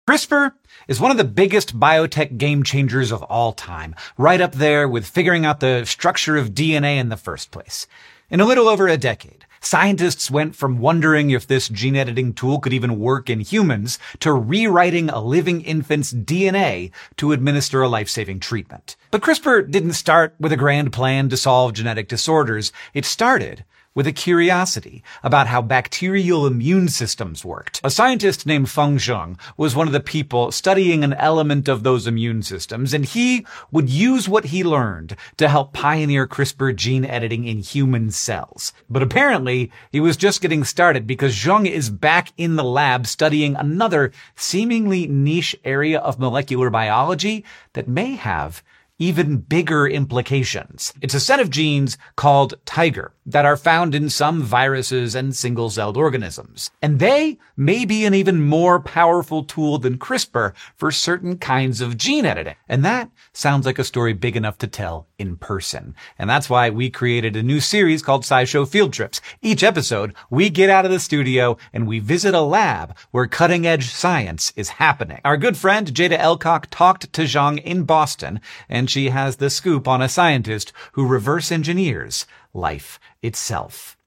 CRISPR is one of the biggest biotech game changers of all time, right up there with figuring out the structure of DNA in the first place. In a little over a decade, scientists went from wondering if this gene editing tool could even work in humans to rewriting a living infant's DNA to administer a life-saving treatment. But CRISPR didn't start with a grand plan to solve genetic disorders. It started with a curiosity about how bacterial immune systems worked. A scientist named Feng Zheng was one of the people studying an element of those immune systems, and he would use what he learned to help pioneer CRISPR gene editing in human cells. But apparently, he was just getting started because Zheng is back in the lab studying another seemingly niche area of molecular biology that may have even bigger implications. It's a set of genes called TIGR that are found in some viruses and single-celled organisms. And they may be an even more powerful tool than CRISPR for certain kinds of gene editing. And that sounds like a story big enough to tell in person. And that's why we created a new series called SciShow Field Trips. Each episode, we get out of the studio and we visit a lab where cutting-edge science is happening. Our good friend Jada Elcock talked to Zheng in Boston, and she has the scoop on a scientist who reverse engineers life itself.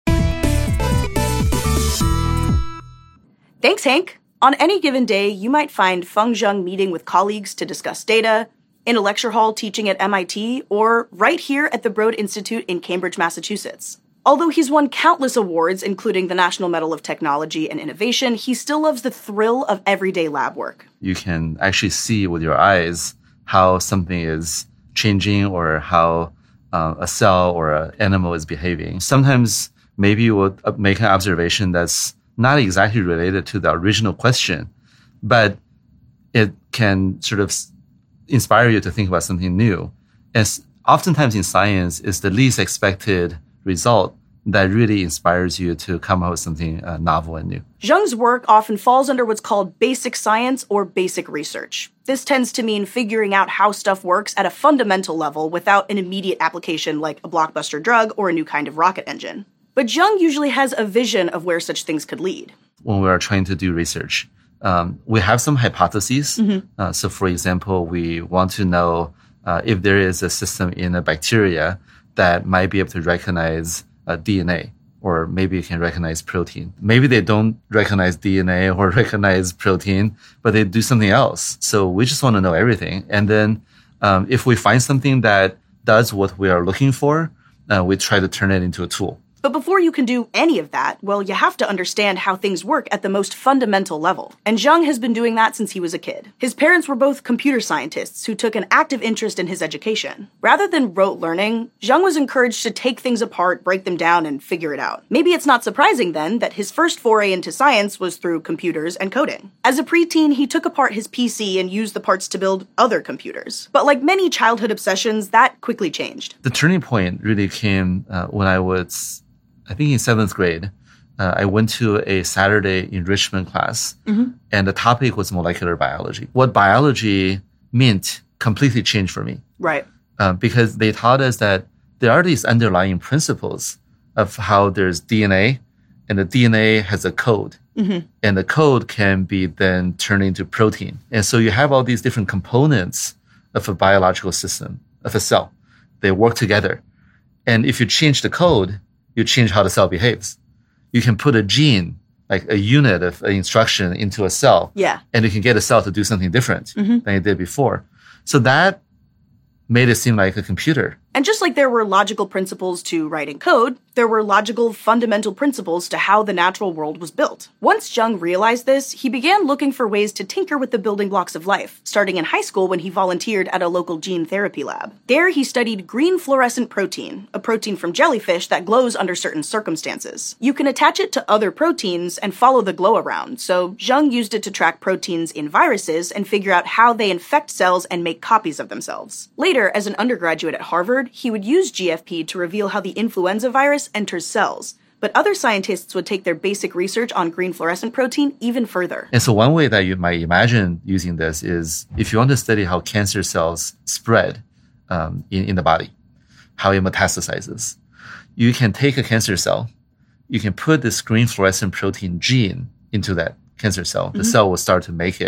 Thanks, Hank. On any given day, you might find Feng Zheng meeting with colleagues to discuss data, in a lecture hall teaching at MIT, or right here at the Broad Institute in Cambridge, Massachusetts. Although he's won countless awards, including the National Medal of Technology and Innovation, he still loves the thrill of everyday lab work. You can actually see with your eyes how something is changing or how a cell or an animal is behaving. Sometimes maybe you will make an observation that's not exactly related to the original question, but it can sort of inspire you to think about something new. And oftentimes in science, it's the least expected result that really inspires you to come up with something novel and new. Zheng's work often falls under what's called basic science or basic research. This tends to mean figuring out how stuff works at a fundamental level without an immediate application like a blockbuster drug or a new kind of rocket engine. But Zheng usually has a vision of where such things could lead. When we are trying to do research, we have some hypotheses. So for example, we want to know if there is a system in a bacteria that might be able to recognize DNA, or maybe it can recognize protein. Maybe they don't recognize DNA or recognize protein, but they do something else. So we just want to know everything. And then if we find something that does what we are looking for, we try to turn it into a tool. But before you can do any of that, well, you have to understand how things work at the most fundamental level. And Zheng has been doing that since he was a kid. His parents were both computer scientists who took an active interest in his education. Rather than rote learning, Zheng was encouraged to take things apart, break them down, and figure it out. Maybe it's not surprising then that his first foray into science was through computers and coding. As a preteen, he took apart his PC and used the parts to build other computers. But like many childhood obsessions, that quickly changed. The turning point really came when I was, I think in 7th grade, I went to a Saturday enrichment class, and the topic was molecular biology. What biology meant completely changed for me. Right. Because they taught us that there are these underlying principles of how there's DNA, and the DNA has a code. And the code can be then turned into protein. And so you have all these different components of a biological system, of a cell. They work together. And if you change the code, you change how the cell behaves. You can put a gene, like a unit of instruction, into a cell. Yeah. And you can get a cell to do something different than it did before. So that made it seem like a computer. And just like there were logical principles to writing code, there were logical fundamental principles to how the natural world was built. Once Zheng realized this, he began looking for ways to tinker with the building blocks of life, starting in high school when he volunteered at a local gene therapy lab. There, he studied green fluorescent protein, a protein from jellyfish that glows under certain circumstances. You can attach it to other proteins and follow the glow around, so Zheng used it to track proteins in viruses and figure out how they infect cells and make copies of themselves. Later, as an undergraduate at Harvard, he would use GFP to reveal how the influenza virus enters cells. But other scientists would take their basic research on green fluorescent protein even further. And so one way that you might imagine using this is if you want to study how cancer cells spread in the body, how it metastasizes. You can take a cancer cell, you can put this green fluorescent protein gene into that cancer cell. The cell will start to make it,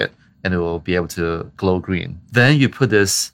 and it will be able to glow green. Then you put this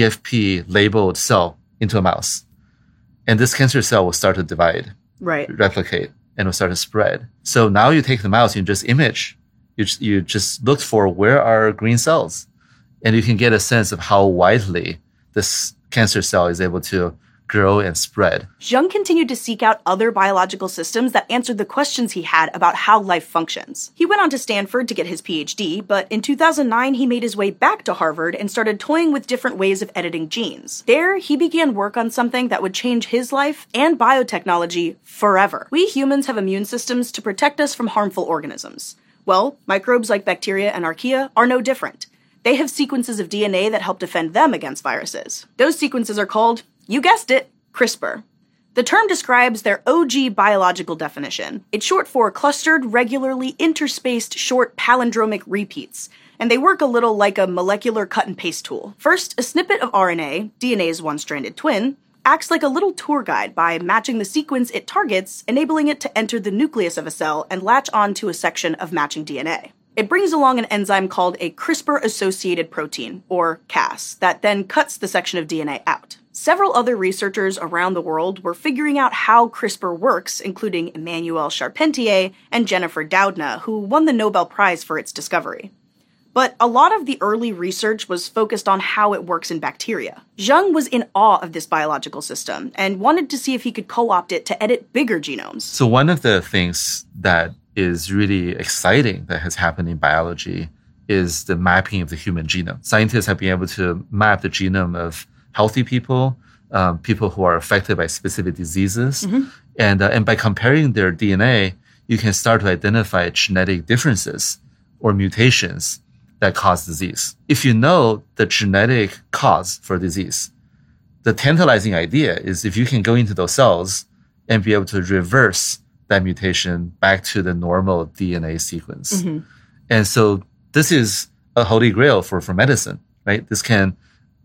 GFP labeled cell into a mouse, and this cancer cell will start to divide, replicate, and will start to spread. So now you take the mouse, you just image, you just look for where are green cells, and you can get a sense of how widely this cancer cell is able to grow and spread. Zheng continued to seek out other biological systems that answered the questions he had about how life functions. He went on to Stanford to get his PhD, but in 2009 he made his way back to Harvard and started toying with different ways of editing genes. There, he began work on something that would change his life and biotechnology forever. We humans have immune systems to protect us from harmful organisms. Well, microbes like bacteria and archaea are no different. They have sequences of DNA that help defend them against viruses. Those sequences are called, you guessed it, CRISPR. The term describes their OG biological definition. It's short for clustered, regularly interspaced short palindromic repeats, and they work a little like a molecular cut-and-paste tool. First, a snippet of RNA, DNA's one-stranded twin, acts like a little tour guide by matching the sequence it targets, enabling it to enter the nucleus of a cell and latch onto a section of matching DNA. It brings along an enzyme called a CRISPR-associated protein, or Cas, that then cuts the section of DNA out. Several other researchers around the world were figuring out how CRISPR works, including Emmanuelle Charpentier and Jennifer Doudna, who won the Nobel Prize for its discovery. But a lot of the early research was focused on how it works in bacteria. Zheng was in awe of this biological system and wanted to see if he could co-opt it to edit bigger genomes. So one of the things that is really exciting that has happened in biology is the mapping of the human genome. Scientists have been able to map the genome of healthy people, people who are affected by specific diseases. And by comparing their DNA, you can start to identify genetic differences or mutations that cause disease. If you know the genetic cause for disease, the tantalizing idea is if you can go into those cells and be able to reverse that mutation back to the normal DNA sequence. And so this is a holy grail for medicine, right? This can,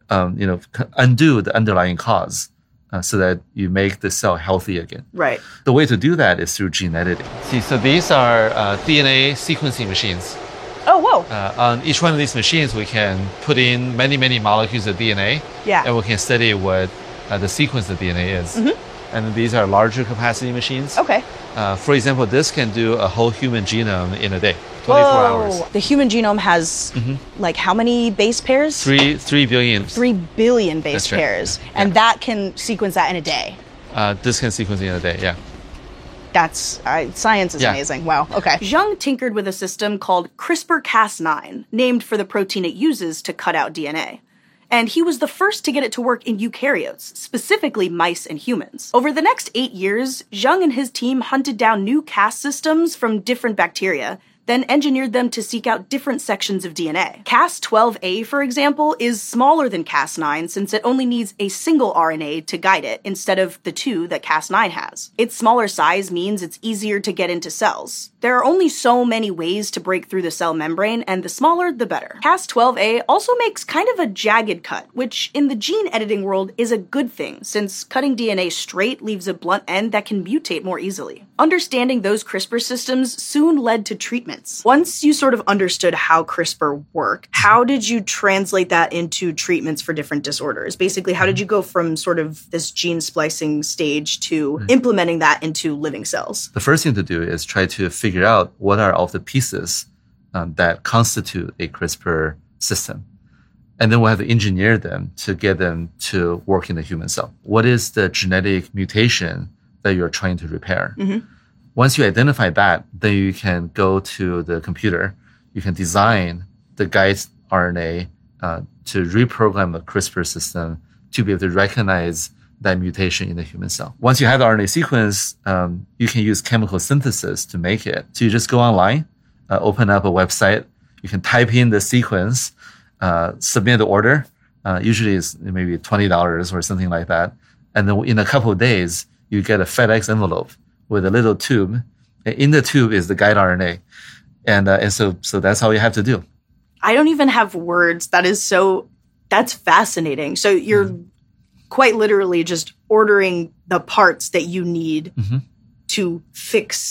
undo the underlying cause so that you make the cell healthy again. Right. The way to do that is through gene editing. See, so these are DNA sequencing machines. Oh, whoa. On each one of these machines, we can put in many, many molecules of DNA. And we can study what the sequence of DNA is. And these are larger capacity machines. Okay. For example, this can do a whole human genome in a day, 24 hours. The human genome has, like, how many base pairs? 3 billion. 3 billion base right. pairs. And that can sequence that in a day. This can sequence in a day, yeah. That's, science is amazing. Wow, okay. Zheng tinkered with a system called CRISPR-Cas9, named for the protein it uses to cut out DNA. And he was the first to get it to work in eukaryotes, specifically mice and humans. Over the next 8 years, Zheng and his team hunted down new Cas systems from different bacteria, then engineered them to seek out different sections of DNA. Cas12a, for example, is smaller than Cas9 since it only needs a single RNA to guide it instead of the 2 that Cas9 has. Its smaller size means it's easier to get into cells. There are only so many ways to break through the cell membrane, and the smaller, the better. Cas12a also makes kind of a jagged cut, which in the gene editing world is a good thing, since cutting DNA straight leaves a blunt end that can mutate more easily. Understanding those CRISPR systems soon led to treatments. Once you sort of understood how CRISPR worked, how did you translate that into treatments for different disorders? Basically, how did you go from sort of this gene splicing stage to implementing that into living cells? The first thing to do is try to figure out what are all the pieces that constitute a CRISPR system. And then we'll have to engineer them to get them to work in the human cell. What is the genetic mutation that you're trying to repair? Once you identify that, then you can go to the computer. You can design the guide RNA to reprogram a CRISPR system to be able to recognize that mutation in the human cell. Once you have the RNA sequence, you can use chemical synthesis to make it. So you just go online, open up a website. You can type in the sequence, submit the order. Usually it's maybe $20 or something like that. And then in a couple of days, you get a FedEx envelope with a little tube. In the tube is the guide RNA. And so that's all you have to do. I don't even have words. That's fascinating. So you're quite literally just ordering the parts that you need to fix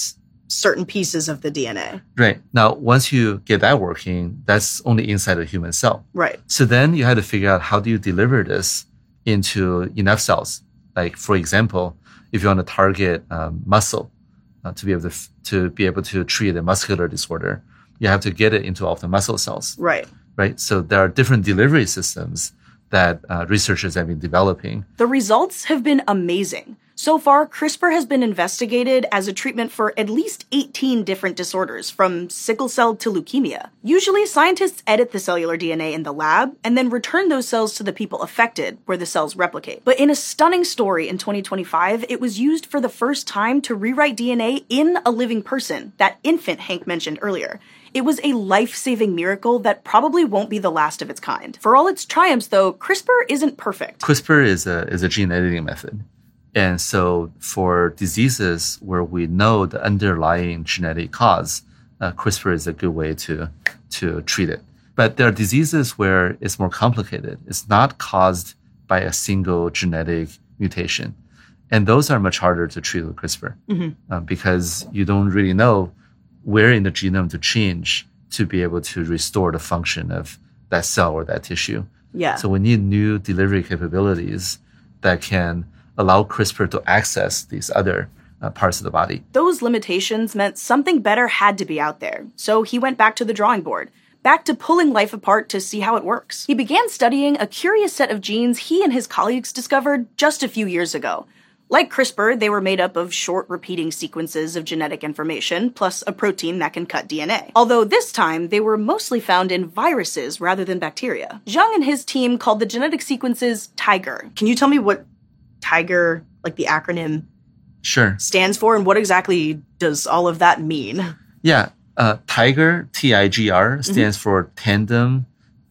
certain pieces of the DNA. Right. Now, once you get that working, that's only inside a human cell. Right. So then you had to figure out how do you deliver this into enough cells. Like, for example, if you want to target muscle to be able to treat a muscular disorder, you have to get it into all of the muscle cells. Right. Right. So there are different delivery systems that researchers have been developing. The results have been amazing. So far, CRISPR has been investigated as a treatment for at least 18 different disorders, from sickle cell to leukemia. Usually, scientists edit the cellular DNA in the lab and then return those cells to the people affected, where the cells replicate. But in a stunning story in 2025, it was used for the first time to rewrite DNA in a living person, that infant Hank mentioned earlier. It was a life-saving miracle that probably won't be the last of its kind. For all its triumphs, though, CRISPR isn't perfect. CRISPR is a gene editing method. And so for diseases where we know the underlying genetic cause, CRISPR is a good way to treat it. But there are diseases where it's more complicated. It's not caused by a single genetic mutation. And those are much harder to treat with CRISPR because you don't really know where in the genome to change to be able to restore the function of that cell or that tissue. Yeah. So we need new delivery capabilities that can allow CRISPR to access these other parts of the body. Those limitations meant something better had to be out there. So he went back to the drawing board, back to pulling life apart to see how it works. He began studying a curious set of genes he and his colleagues discovered just a few years ago. Like CRISPR, they were made up of short repeating sequences of genetic information, plus a protein that can cut DNA. Although this time, they were mostly found in viruses rather than bacteria. Zhang and his team called the genetic sequences TIGER. Can you tell me what TIGER, like the acronym, Sure. stands for, and what exactly does all of that mean? Yeah. TIGER, TIGR, stands for Tandem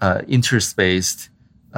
Interspaced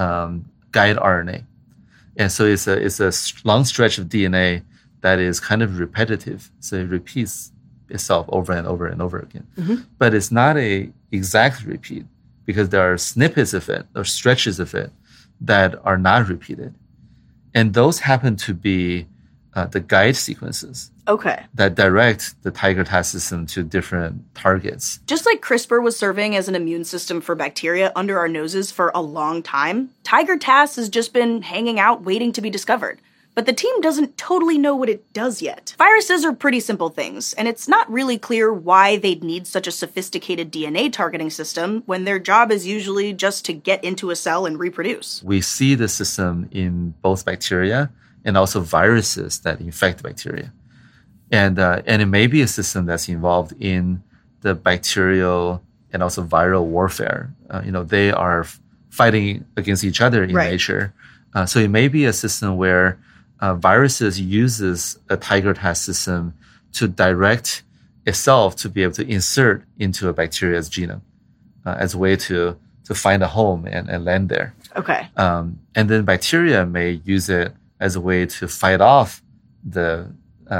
Guide RNA. And so it's a long stretch of DNA that is kind of repetitive. So it repeats itself over and over and over again. But it's not a exact repeat because there are snippets of it or stretches of it that are not repeated. And those happen to be the guide sequences Okay. that direct the TIGER-Tas system to different targets. Just like CRISPR was serving as an immune system for bacteria under our noses for a long time, TIGER-Tas has just been hanging out waiting to be discovered. But the team doesn't totally know what it does yet. Viruses are pretty simple things, and it's not really clear why they'd need such a sophisticated DNA targeting system when their job is usually just to get into a cell and reproduce. We see the system in both bacteria and also viruses that infect bacteria. And it may be a system that's involved in the bacterial and also viral warfare. They are fighting against each other in nature. So it may be a system where viruses uses a TIGER-Tas system to direct itself to be able to insert into a bacteria's genome as a way to find a home and land there. Okay. And then bacteria may use it as a way to fight off the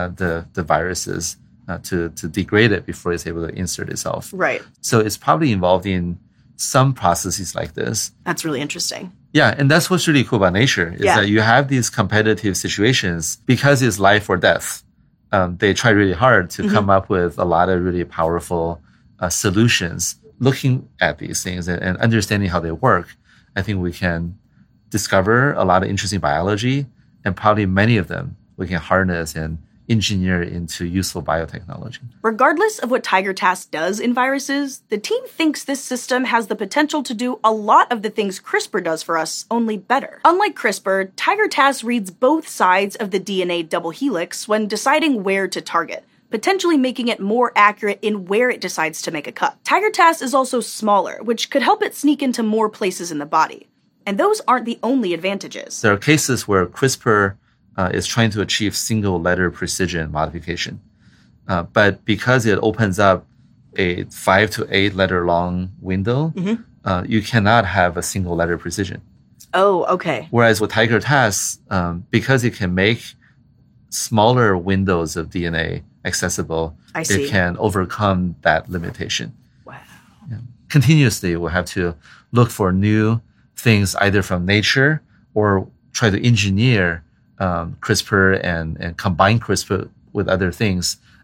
viruses to degrade it before it's able to insert itself. Right. So it's probably involved in some processes like this. That's really interesting. Yeah, and that's what's really cool about nature is that you have these competitive situations because it's life or death. They try really hard to come up with a lot of really powerful solutions. Looking at these things and understanding how they work, I think we can discover a lot of interesting biology, and probably many of them we can harness and engineer into useful biotechnology. Regardless of what TIGER-Tas does in viruses, the team thinks this system has the potential to do a lot of the things CRISPR does for us, only better. Unlike CRISPR, TIGER-Tas reads both sides of the DNA double helix when deciding where to target, potentially making it more accurate in where it decides to make a cut. TIGER-Tas is also smaller, which could help it sneak into more places in the body. And those aren't the only advantages. There are cases where CRISPR is trying to achieve single letter precision modification. But because it opens up a 5 to 8 letter long window, you cannot have a single letter precision. Oh, okay. Whereas with TIGER-Tas, because it can make smaller windows of DNA accessible, it can overcome that limitation. Wow. Yeah. Continuously, we'll have to look for new things either from nature or try to engineer CRISPR and combine CRISPR with other things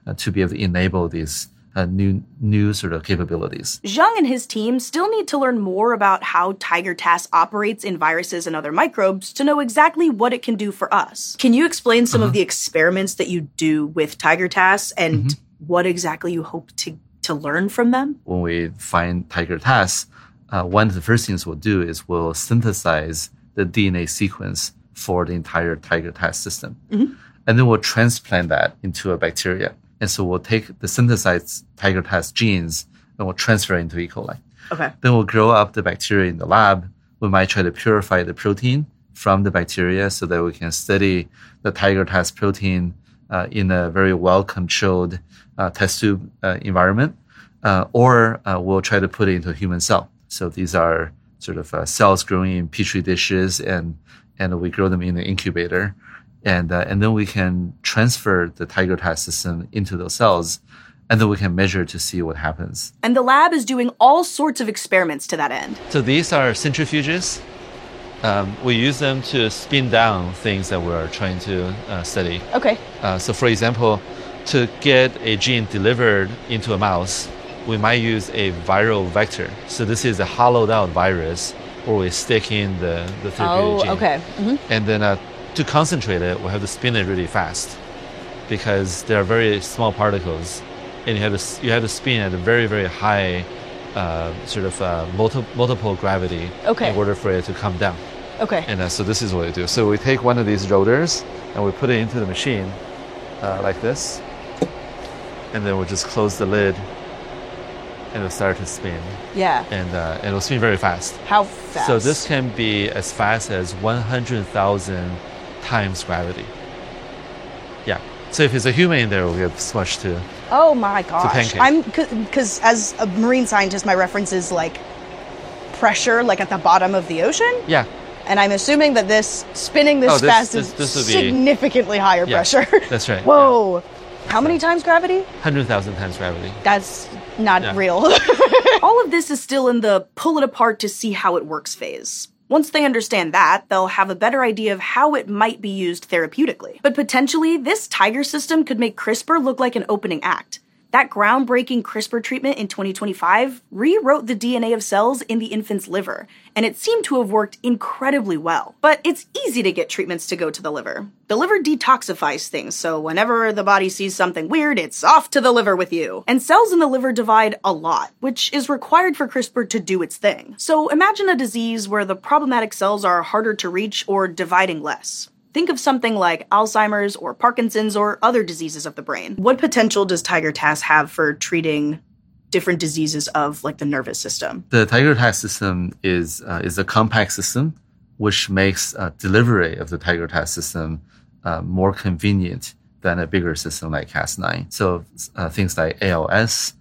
to be able to enable these new sort of capabilities. Zhang and his team still need to learn more about how TigerTAS operates in viruses and other microbes to know exactly what it can do for us. Can you explain some of the experiments that you do with TigerTAS and what exactly you hope to learn from them? When we find TigerTAS, one of the first things we'll do is we'll synthesize the DNA sequence for the entire TigerTAS system. And then we'll transplant that into a bacteria. And so we'll take the synthesized TigerTAS genes and we'll transfer it into E. coli. Okay. Then we'll grow up the bacteria in the lab. We might try to purify the protein from the bacteria so that we can study the TigerTAS protein in a very well-controlled test tube environment. Or we'll try to put it into a human cell. So these are sort of cells growing in petri dishes, and we grow them in the incubator. And then we can transfer the TigerTAS system into those cells, and then we can measure to see what happens. And the lab is doing all sorts of experiments to that end. So these are centrifuges. We use them to spin down things that we're trying to study. Okay. So for example, to get a gene delivered into a mouse, we might use a viral vector. So this is a hollowed out virus where we stick in the therapeutic gene. Okay. And then to concentrate it, we have to spin it really fast because they are very small particles, and you have to spin at a very, very high multiple gravity in order for it to come down. Okay. And so this is what we do. So we take one of these rotors and we put it into the machine like this, and then we'll just close the lid and it'll start to spin. Yeah. And it'll spin very fast. How fast? So this can be as fast as 100,000 times gravity. Yeah. So if it's a human in there, we'll get smushed to. Oh my gosh. pancake. Because as a marine scientist, my reference is like pressure, like at the bottom of the ocean. Yeah. And I'm assuming that spinning this fast is this would be significantly higher pressure. That's right. Whoa. Yeah. How many times gravity? 100,000 times gravity. That's not real. All of this is still in the pull it apart to see how it works phase. Once they understand that, they'll have a better idea of how it might be used therapeutically. But potentially, this Tiger system could make CRISPR look like an opening act. That groundbreaking CRISPR treatment in 2025 rewrote the DNA of cells in the infant's liver, and it seemed to have worked incredibly well. But it's easy to get treatments to go to the liver. The liver detoxifies things, so whenever the body sees something weird, it's off to the liver with you. And cells in the liver divide a lot, which is required for CRISPR to do its thing. So imagine a disease where the problematic cells are harder to reach or dividing less. Think of something like Alzheimer's or Parkinson's or other diseases of the brain. What potential does TigerTAS have for treating different diseases of like the nervous system? The TigerTAS system is a compact system, which makes delivery of the TigerTAS system more convenient than a bigger system like Cas9. So things like ALS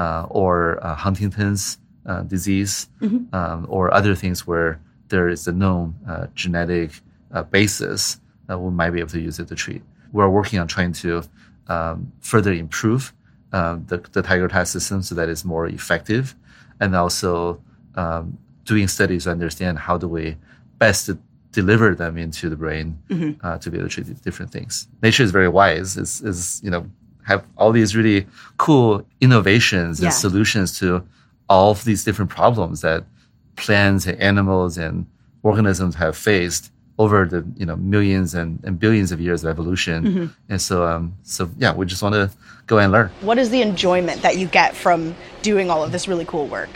or Huntington's disease or other things where there is a known genetic basis, we might be able to use it to treat. We're working on trying to further improve the TigerTAS system so that it's more effective, and also doing studies to understand how do we best deliver them into the brain to be able to treat different things. Nature is very wise. Is have all these really cool innovations and solutions to all of these different problems that plants and animals and organisms have faced over the millions and billions of years of evolution. And so we just want to go and learn. What is the enjoyment that you get from doing all of this really cool work?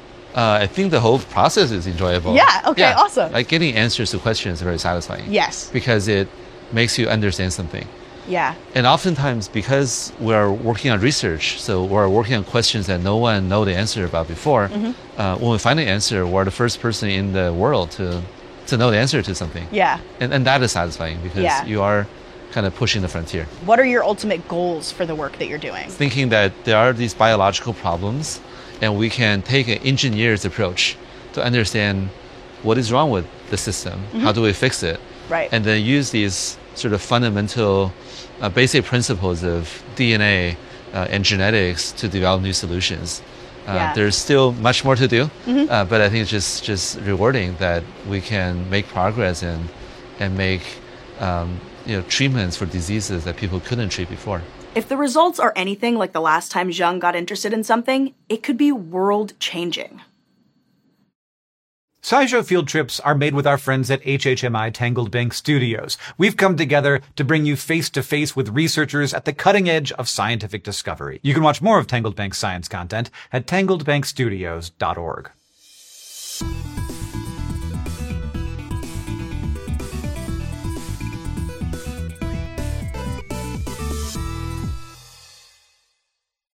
I think the whole process is enjoyable. Yeah, okay, awesome. Like getting answers to questions is very satisfying. Yes. Because it makes you understand something. Yeah. And oftentimes, because we're working on research, so we're working on questions that no one know the answer about before, when we find the answer, we're the first person in the world to know the answer to something. Yeah. And that is satisfying because you are kind of pushing the frontier. What are your ultimate goals for the work that you're doing? Thinking that there are these biological problems and we can take an engineer's approach to understand what is wrong with the system. How do we fix it? Right. And then use these sort of fundamental basic principles of DNA and genetics to develop new solutions. There's still much more to do, but I think it's just rewarding that we can make progress and make treatments for diseases that people couldn't treat before. If the results are anything like the last time Zhang got interested in something, it could be world-changing. SciShow Field Trips are made with our friends at HHMI Tangled Bank Studios. We've come together to bring you face-to-face with researchers at the cutting edge of scientific discovery. You can watch more of Tangled Bank's science content at tangledbankstudios.org.